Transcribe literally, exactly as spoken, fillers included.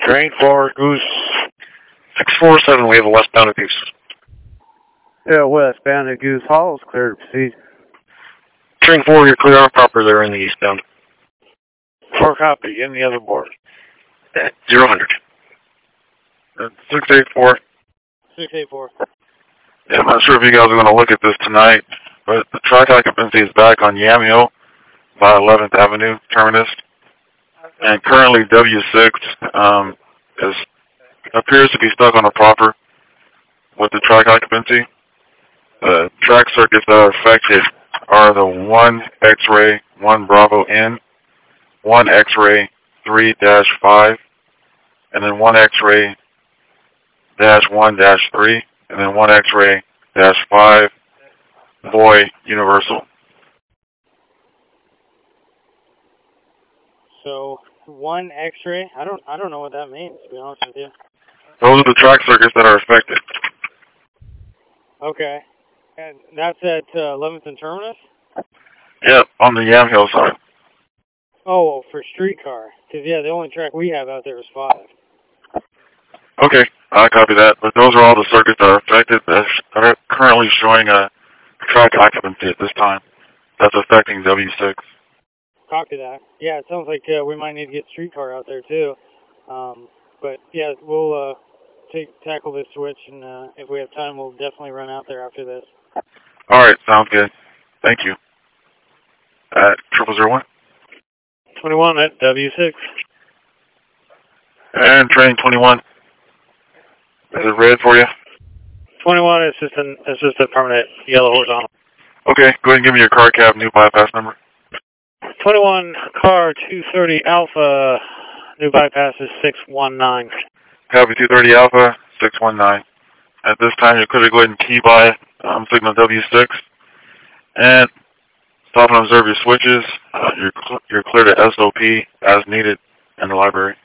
Train four, Goose. six four seven, we have a westbound at Goose. Yeah, westbound at Goose Hall is clear to proceed. Train four, you're clear on proper there in the eastbound. Four copy, in the other board. At zero hundred. Uh, six eight four. six eight four. Yeah, I'm not sure if you guys are going to look at this tonight, but the track occupancy is back on Yamhill by eleventh Avenue terminus. And currently W six um, is appears to be stuck on a proper with the track occupancy. The track circuits that are affected are the one X-ray, one Bravo N, one X-ray three dash five, and then one X-ray dash one dash three, and then one X-ray dash five, Boy Universal. So one X-ray, I don't, I don't know what that means, to be honest with you. Those are the track circuits that are affected. Okay, and that's at uh, eleventh and Terminus. Yep, on the Yamhill side. Oh, for streetcar, because yeah, the only track we have out there is five. Okay, I copy that. But those are all the circuits that are affected that are currently showing a track occupancy at this time. That's affecting W six. Copy that. Yeah, it sounds like uh, we might need to get streetcar out there too. Um, but yeah, we'll uh, take tackle this switch, and uh, if we have time, we'll definitely run out there after this. All right, sounds good. Thank you. At triple zero one. twenty-one at W six. And train twenty-one. Is it red for you? twenty-one is just an it's just a permanent yellow horizontal. Okay, go ahead and give me your car cab new bypass number. twenty-one car two thirty Alpha, new bypass is six one nine. Copy two thirty Alpha, six one nine. At this time, you're clear to go ahead and key by um, signal W six. And stop and observe your switches. Uh, you're, cl you're clear to S O P as needed in the library.